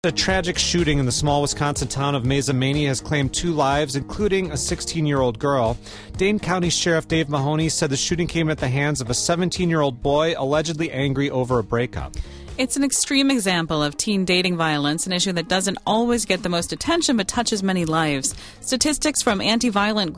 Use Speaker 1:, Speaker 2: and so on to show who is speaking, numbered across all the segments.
Speaker 1: A tragic shooting in the small Wisconsin town of Mazomanie has claimed 2 lives, including a 16-year-old girl. Dane County Sheriff Dave Mahoney said the shooting came at the hands of a 17-year-old boy allegedly angry over a breakup.
Speaker 2: It's an extreme example of teen dating violence, an issue that doesn't always get the most attention but touches many lives. Statistics from anti-violence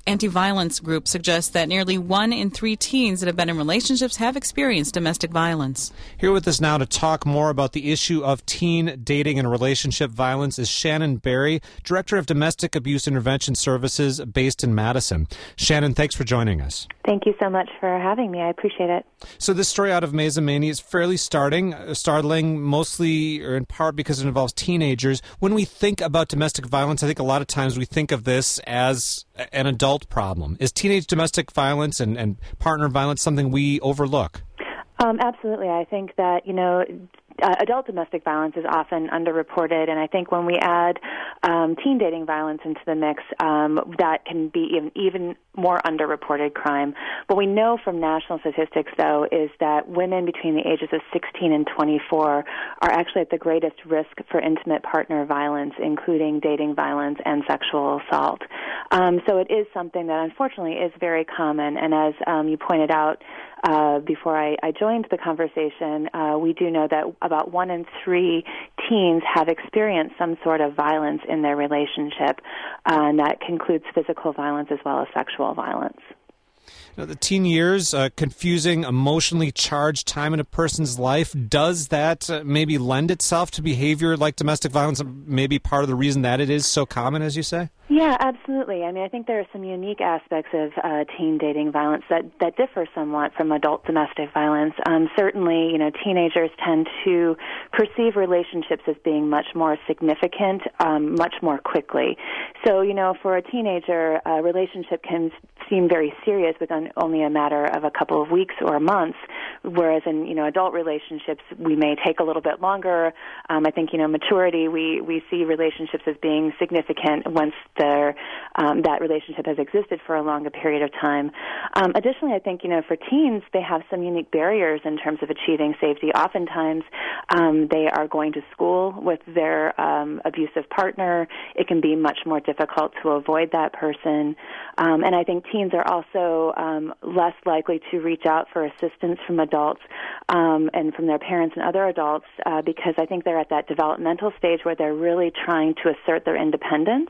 Speaker 2: groups suggest that nearly 1 in 3 teens that have been in relationships have experienced domestic violence.
Speaker 1: Here with us now to talk more about the issue of teen dating and relationship violence is Shannon Berry, Director of Domestic Abuse Intervention Services based in Madison. Shannon, thanks for joining us.
Speaker 3: Thank you so much for having me. I appreciate it.
Speaker 1: So this story out of Mazomanie is fairly startling, mostly or in part because it involves teenagers. When we think about domestic violence, I think a lot of times we think of this as an adult problem. Is teenage domestic violence and partner violence something we overlook?
Speaker 3: Absolutely. I think that, adult domestic violence is often underreported, and I think when we add teen dating violence into the mix, that can be even more underreported crime. What we know from national statistics, though, is that women between the ages of 16 and 24 are actually at the greatest risk for intimate partner violence, including dating violence and sexual assault. So it is something that unfortunately is very common, and as you pointed out before I joined the conversation, we do know that about 1 in 3 teens have experienced some sort of violence in their relationship, and that includes physical violence as well as sexual violence.
Speaker 1: Now, the teen years, confusing, emotionally charged time in a person's life, does that maybe lend itself to behavior like domestic violence, maybe part of the reason that it is so common, as you say?
Speaker 3: Yeah, absolutely. I mean, I think there are some unique aspects of teen dating violence that differ somewhat from adult domestic violence. Certainly, teenagers tend to perceive relationships as being much more significant, much more quickly. So, for a teenager, a relationship can seem very serious within only a matter of a couple of weeks or months, whereas in, adult relationships, we may take a little bit longer. I think, maturity, we see relationships as being significant once that relationship has existed for a longer period of time. Additionally, I think, for teens, they have some unique barriers in terms of achieving safety. Oftentimes, they are going to school with their abusive partner. It can be much more difficult to avoid that person. And I think teens are also less likely to reach out for assistance from adults and from their parents and other adults because I think they're at that developmental stage where they're really trying to assert their independence.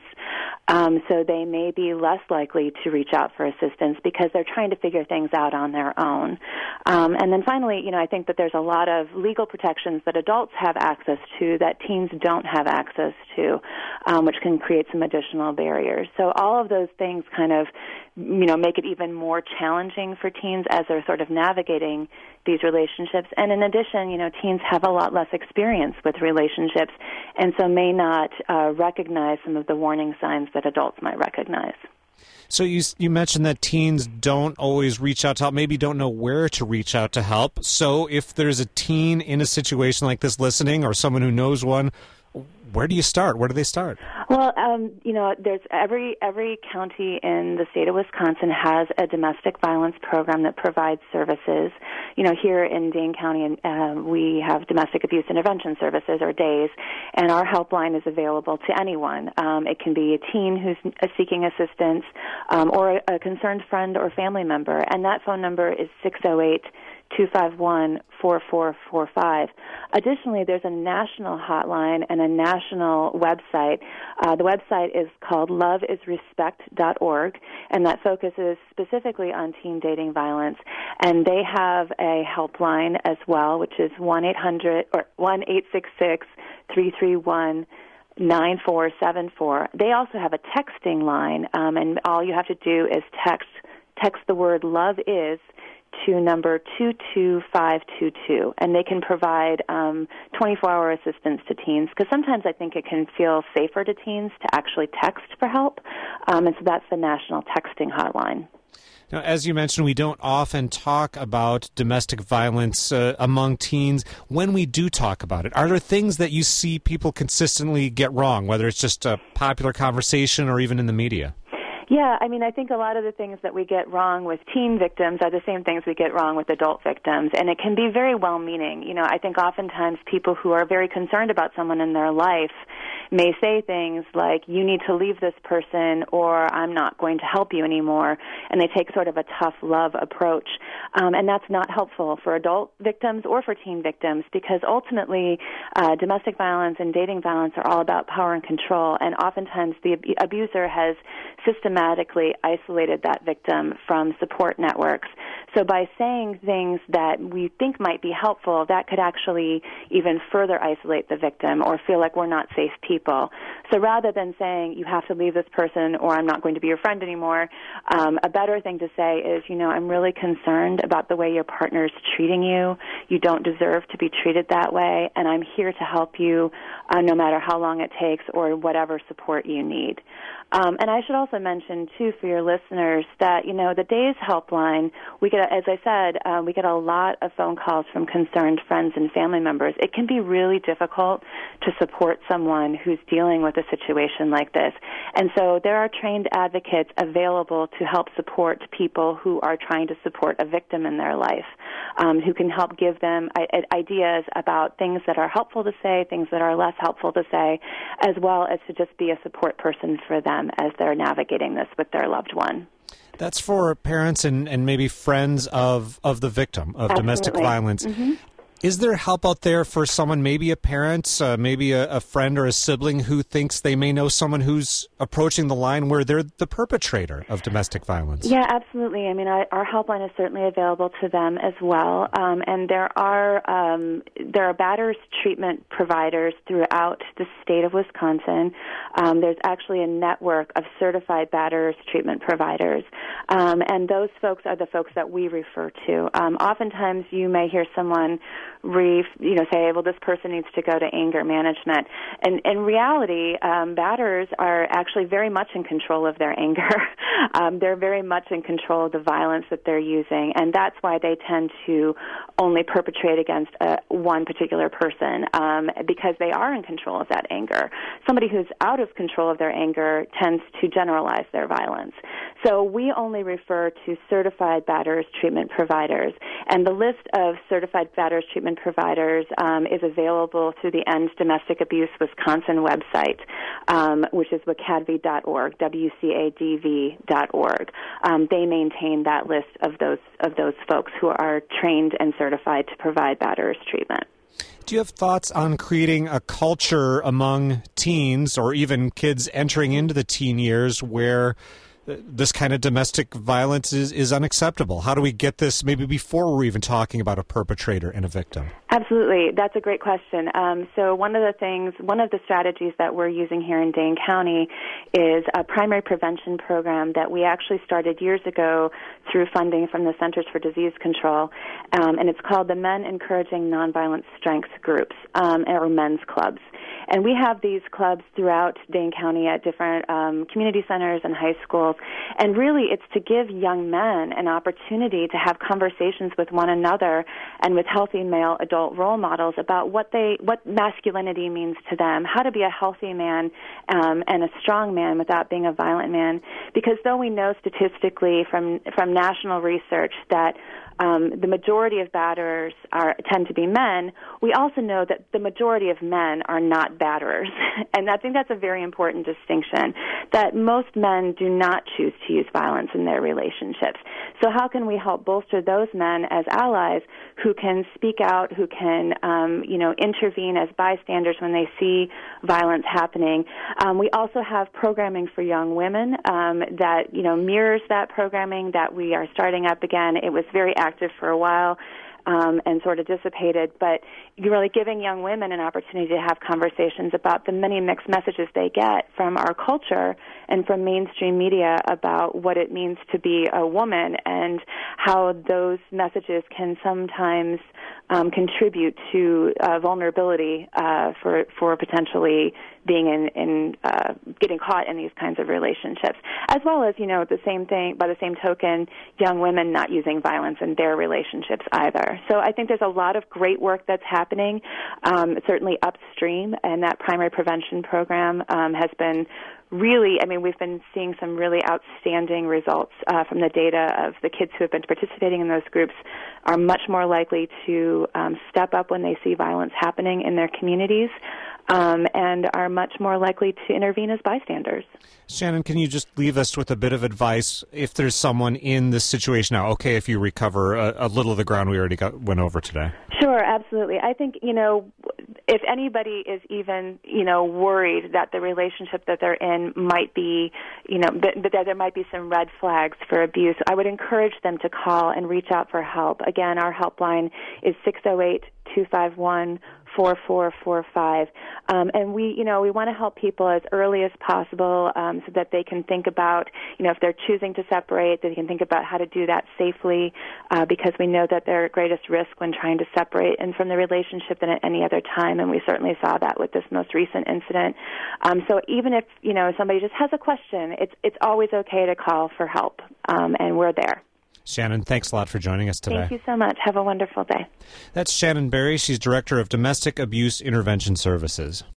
Speaker 3: So they may be less likely to reach out for assistance because they're trying to figure things out on their own. And then finally, I think that there's a lot of legal protections that adults have access to that teens don't have access to, which can create some additional barriers. So all of those things kind of, make it even more challenging for teens as they're sort of navigating these relationships. And in addition, teens have a lot less experience with relationships and so may not recognize some of the warning signs that adults might recognize.
Speaker 1: So you mentioned that teens don't always reach out to help, maybe don't know where to reach out to help. So if there's a teen in a situation like this listening or someone who knows one, where do you start? Where do they start?
Speaker 3: Well, there's every county in the state of Wisconsin has a domestic violence program that provides services. Here in Dane County, we have domestic abuse intervention services, or DAYS, and our helpline is available to anyone. It can be a teen who's seeking assistance or a concerned friend or family member, and that phone number is 608-251-4445. Additionally, there's a national hotline and a national website. The website is called loveisrespect.org, and that focuses specifically on teen dating violence. And they have a helpline as well, which is 1-866-331-9474. They also have a texting line, and all you have to do is text the word "love is" to number 22522, and they can provide 24-hour assistance to teens, because sometimes I think it can feel safer to teens to actually text for help, and so that's the national texting hotline.
Speaker 1: Now, as you mentioned, we don't often talk about domestic violence among teens. When we do talk about it, are there things that you see people consistently get wrong, whether it's just a popular conversation or even in the media?
Speaker 3: Yeah, I mean, I think a lot of the things that we get wrong with teen victims are the same things we get wrong with adult victims, and it can be very well-meaning. You know, I think oftentimes people who are very concerned about someone in their life may say things like, you need to leave this person, or I'm not going to help you anymore, and they take sort of a tough love approach. And that's not helpful for adult victims or for teen victims, because ultimately domestic violence and dating violence are all about power and control, and oftentimes the abuser has systematically isolated that victim from support networks. So by saying things that we think might be helpful, that could actually even further isolate the victim or feel like we're not safe people. So rather than saying, you have to leave this person or I'm not going to be your friend anymore, a better thing to say is, you know, I'm really concerned about the way your partner's treating you. You don't deserve to be treated that way, and I'm here to help you no matter how long it takes or whatever support you need. And I should also mention, too, for your listeners that, you know, the DAYS helpline, we get, as I said, we get a lot of phone calls from concerned friends and family members. It can be really difficult to support someone who's dealing with a situation like this. And so there are trained advocates available to help support people who are trying to support a victim in their life, who can help give them ideas about things that are helpful to say, things that are less helpful to say, as well as to just be a support person for them as they're navigating this with their loved one.
Speaker 1: That's for parents and maybe friends of the victim of domestic violence. Mm-hmm. Is there help out there for someone, maybe a parent, maybe a friend or a sibling who thinks they may know someone who's approaching the line where they're the perpetrator of domestic violence?
Speaker 3: Yeah, absolutely. I mean, our helpline is certainly available to them as well. And there are batters treatment providers throughout the state of Wisconsin. There's actually a network of certified batters treatment providers. And those folks are the folks that we refer to. Oftentimes you may hear someone say, well, this person needs to go to anger management. And in reality, batters are actually very much in control of their anger. They're very much in control of the violence that they're using, and that's why they tend to only perpetrate against one particular person, because they are in control of that anger. Somebody who's out of control of their anger tends to generalize their violence. So we only refer to certified batters treatment providers, and the list of certified batters treatment providers is available through the End Domestic Abuse Wisconsin website, which is wcadv.org, WCADV.org. They maintain that list of those folks who are trained and certified to provide batters treatment.
Speaker 1: Do you have thoughts on creating a culture among teens or even kids entering into the teen years where this kind of domestic violence is unacceptable? How do we get this maybe before we're even talking about a perpetrator and a victim?
Speaker 3: Absolutely. That's a great question. So one of the strategies that we're using here in Dane County is a primary prevention program that we actually started years ago through funding from the Centers for Disease Control, and it's called the Men Encouraging Nonviolent Strengths Groups, or men's clubs. And we have these clubs throughout Dane County at different community centers and high schools. And really, it's to give young men an opportunity to have conversations with one another and with healthy male adult role models about what masculinity means to them, how to be a healthy man and a strong man without being a violent man. Because though we know statistically from national research that the majority of batterers tend to be men, we also know that the majority of men are not batterers. And I think that's a very important distinction, that most men do not choose to use violence in their relationships. So how can we help bolster those men as allies who can speak out, who can intervene as bystanders when they see violence happening? We also have programming for young women that mirrors that programming that we are starting up again. It was very active for a while and sort of dissipated, but you're really giving young women an opportunity to have conversations about the many mixed messages they get from our culture and from mainstream media about what it means to be a woman and how those messages can sometimes contribute to vulnerability for potentially being in getting caught in these kinds of relationships, as well as the same thing. By the same token, young women not using violence in their relationships either. there. So I think there's a lot of great work that's happening, certainly upstream, and that primary prevention program has been really, I mean, we've been seeing some really outstanding results from the data of the kids who have been participating in those groups are much more likely to step up when they see violence happening in their communities and are much more likely to intervene as bystanders.
Speaker 1: Shannon, can you just leave us with a bit of advice if there's someone in this situation now? Okay, if you recover a little of the ground we already went over today.
Speaker 3: Sure, absolutely. I think, if anybody is even, worried that the relationship that they're in might be, that there might be some red flags for abuse, I would encourage them to call and reach out for help. Again, our helpline is 608-251-4445. And we want to help people as early as possible so that they can think about, if they're choosing to separate, they can think about how to do that safely because we know that they're at greatest risk when trying to separate and from the relationship than at any other time, and we certainly saw that with this most recent incident. So even if, somebody just has a question, it's always okay to call for help, and we're there.
Speaker 1: Shannon, thanks a lot for joining us today.
Speaker 3: Thank you so much. Have a wonderful day.
Speaker 1: That's Shannon Berry. She's Director of Domestic Abuse Intervention Services.